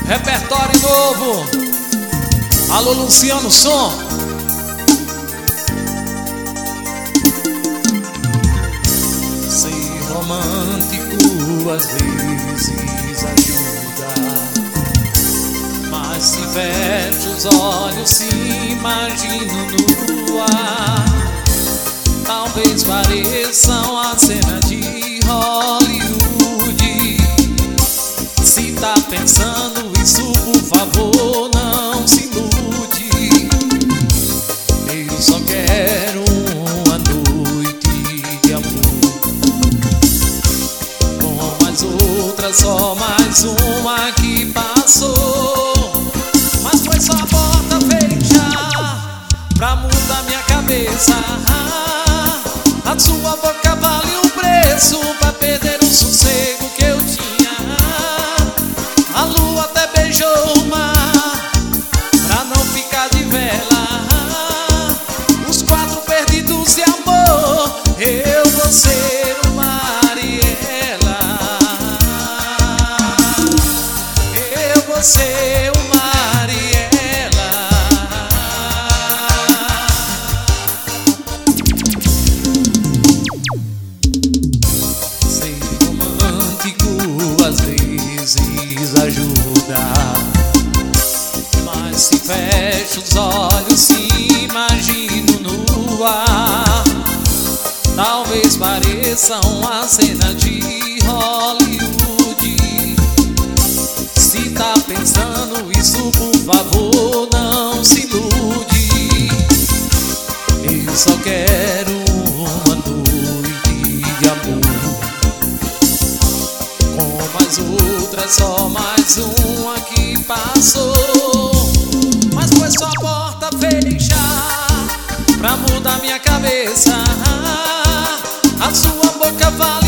Repertório novo. Alô, Luciano Som. Ser romântico às vezes ajuda, mas se fecho os olhos se imagino no ar. Talvez pareçam a cena de Hollywood. Se tá pensando isso, por favor, não se ilude. Eu só quero uma noite de amor, com mais outra, só mais uma que passou. Mas foi só a porta fechar pra mudar minha cabeça. A sua boca vale um preço pra perder o sossego que eu tinha. A lua até beijou o mar pra não ficar de vela. Os quatro perdidos de amor, eu vou ser o mar e ela. Eu vou ser o mar e ela. Às vezes ajuda, mas se fecho os olhos se imagino no ar. Talvez pareça uma cena de Hollywood. Se tá pensando isso, por favor, não se ilude. Eu só quero uma noite de amor, mais outra, só mais uma que passou. Mas foi só a porta fechar pra mudar minha cabeça. A sua boca vale